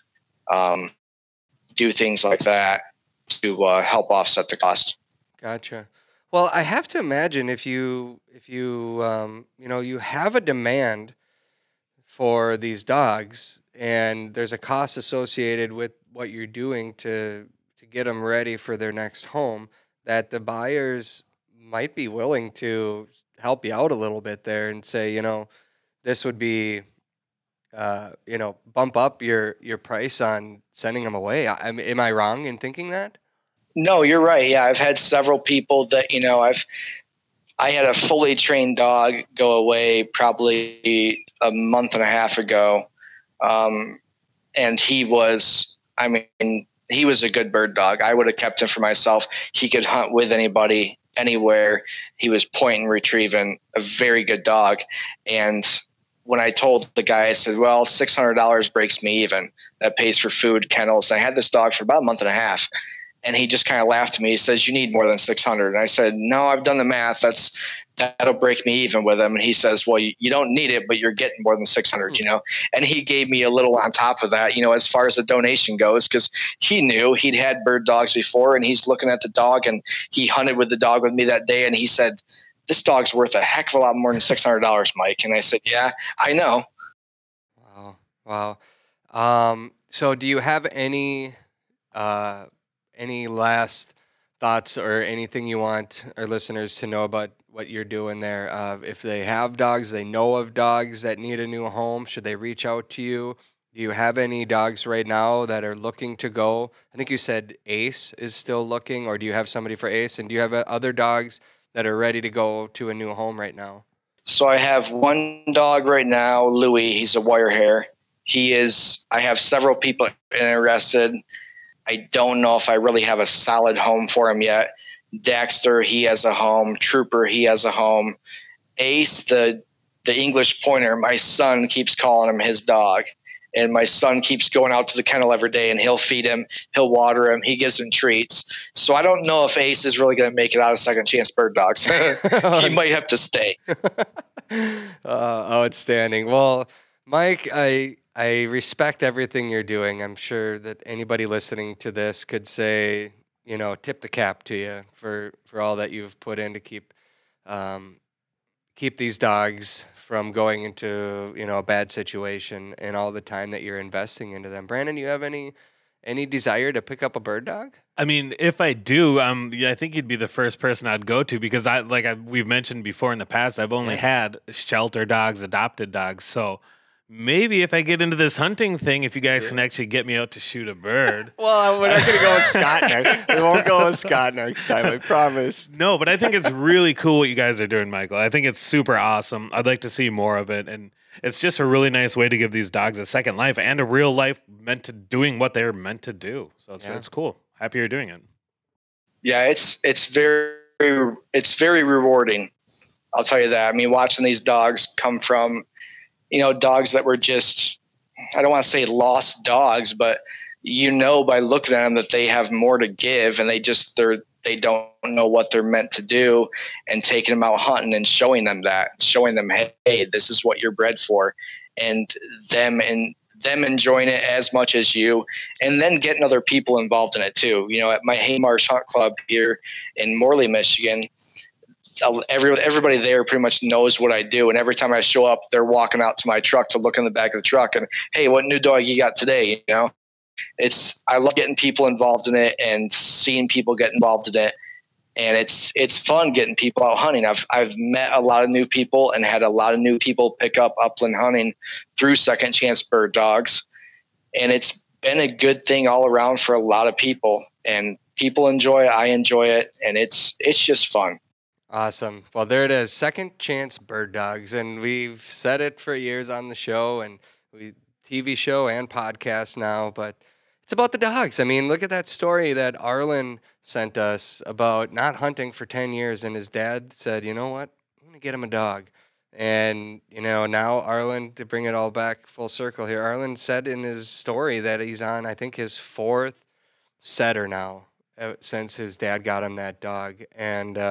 do things like that to help offset the cost. Gotcha. Well, I have to imagine if you have a demand for these dogs and there's a cost associated with what you're doing to get them ready for their next home, that the buyers might be willing to help you out a little bit there and say, this would be, bump up your price on sending them away. Am I wrong in thinking that? No, you're right. Yeah, I've had several people that, I had a fully trained dog go away probably a month and a half ago. And he was a good bird dog. I would have kept him for myself. He could hunt with anybody, anywhere. He was point and retrieving, a very good dog. And when I told the guy, I said, well, $600 breaks me even. That pays for food, kennels. And I had this dog for about a month and a half. And he just kind of laughed at me. He says, you need more than 600. And I said, no, I've done the math. That's that'll break me even with him. And he says, well, you don't need it, but you're getting more than 600, you know? And he gave me a little on top of that, you know, as far as the donation goes, because he knew he'd had bird dogs before, and he's looking at the dog, and he hunted with the dog with me that day. And he said, this dog's worth a heck of a lot more than $600, Mike. And I said, yeah, I know. Wow. So do you have any last thoughts or anything you want our listeners to know about what you're doing there? If they have dogs, they know of dogs that need a new home, should they reach out to you? Do you have any dogs right now that are looking to go? I think you said Ace is still looking, or do you have somebody for Ace? And do you have other dogs that are ready to go to a new home right now? So I have one dog right now, Louis. He's a wire hair. I have several people interested. I don't know if I really have a solid home for him yet. Daxter, he has a home. Trooper, he has a home. Ace, the English pointer, my son keeps calling him his dog. And my son keeps going out to the kennel every day, and he'll feed him, he'll water him, he gives him treats. So I don't know if Ace is really going to make it out of Second Chance Bird Dogs. He might have to stay. Outstanding. Well, Mike, I respect everything you're doing. I'm sure that anybody listening to this could say, you know, tip the cap to you for all that you've put in to keep these dogs from going into, you know, a bad situation, and all the time that you're investing into them. Brandon, you have any desire to pick up a bird dog? I mean, if I do, I think you'd be the first person I'd go to, because we've mentioned before in the past, I've only had shelter dogs, adopted dogs. So maybe if I get into this hunting thing, if you guys can actually get me out to shoot a bird. Well, we're not going to go with Scott next. We won't go with Scott next time, I promise. No, but I think it's really cool what you guys are doing, Michael. I think it's super awesome. I'd like to see more of it. And it's just a really nice way to give these dogs a second life and a real life meant to doing what they're meant to do. So it's cool. Happy you're doing it. Yeah, it's very rewarding. I'll tell you that. I mean, watching these dogs come from, you know, dogs that were just, I don't want to say lost dogs, but you know, by looking at them that they have more to give, and they don't know what they're meant to do, and taking them out hunting and showing them, hey, this is what you're bred for, and them enjoying it as much as you, and then getting other people involved in it too. You know, at my Haymarsh Hunt Club here in Morley, Michigan, everybody there pretty much knows what I do. And every time I show up, they're walking out to my truck to look in the back of the truck and, hey, what new dog you got today? You know, I love getting people involved in it and seeing people get involved in it. And it's fun getting people out hunting. I've met a lot of new people and had a lot of new people pick up upland hunting through Second Chance Bird Dogs. And it's been a good thing all around for a lot of people, and people enjoy it. I enjoy it. And it's just fun. Awesome. Well, there it is, Second Chance Bird Dogs. And we've said it for years on the show, and TV show and podcast now, but it's about the dogs. I mean, look at that story that Arlen sent us about not hunting for 10 years, and his dad said, you know what, I'm going to get him a dog. And, you know, now Arlen, to bring it all back full circle here, Arlen said in his story that he's on, I think, his 4th setter now since his dad got him that dog. And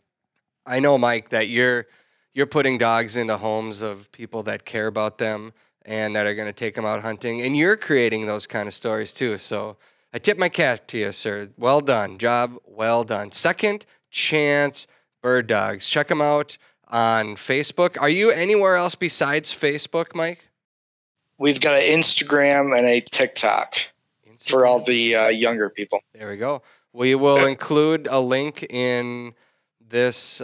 I know, Mike, that you're putting dogs into homes of people that care about them and that are going to take them out hunting, and you're creating those kind of stories too. So I tip my cap to you, sir. Well done. Job well done. Second Chance Bird Dogs. Check them out on Facebook. Are you anywhere else besides Facebook, Mike? We've got an Instagram and a TikTok for all the younger people. There we go. We will include a link in this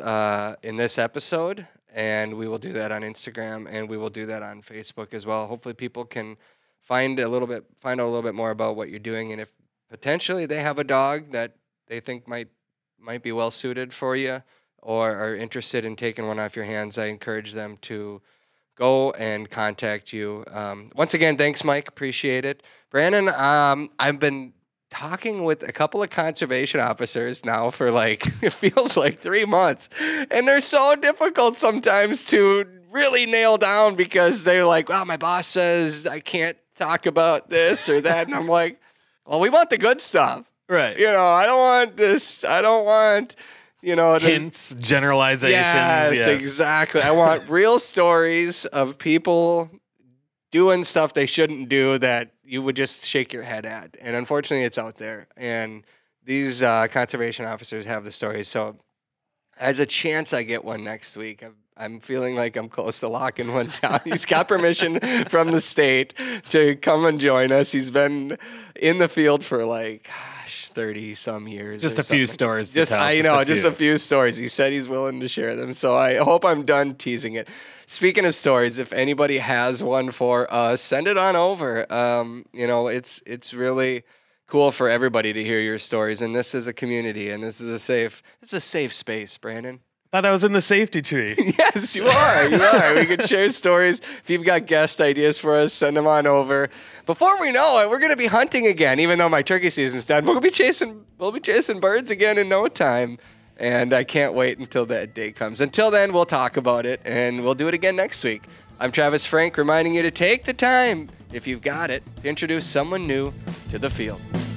episode, and we will do that on Instagram, and we will do that on Facebook as well. Hopefully people can find out a little bit more about what you're doing, and if potentially they have a dog that they think might be well suited for you, or are interested in taking one off your hands, I encourage them to go and contact you. Once again, thanks, Mike. Appreciate it. Brandon, I've been talking with a couple of conservation officers now for it feels like 3 months. And they're so difficult sometimes to really nail down, because they're like, well, my boss says I can't talk about this or that. And I'm like, well, we want the good stuff. Right. You know, I don't want this. I don't want Hints, generalizations. Yes, exactly. I want real stories of people doing stuff they shouldn't do that you would just shake your head at. And unfortunately, it's out there. And these conservation officers have the stories. So as a chance I get one next week, I'm feeling like I'm close to locking one down. He's got permission from the state to come and join us. He's been in the field for 30 some years. Just a few stories. Just a few stories. He said he's willing to share them. So I hope I'm done teasing it. Speaking of stories, if anybody has one for us, send it on over. It's really cool for everybody to hear your stories. And this is a community, and this is a safe space, Brandon. Thought I was in the safety tree. Yes, you are. You are. We can share stories. If you've got guest ideas for us, send them on over. Before we know it, we're going to be hunting again. Even though my turkey season's done, we'll be chasing birds again in no time. And I can't wait until that day comes. Until then, we'll talk about it, and we'll do it again next week. I'm Travis Frank, reminding you to take the time, if you've got it, to introduce someone new to the field.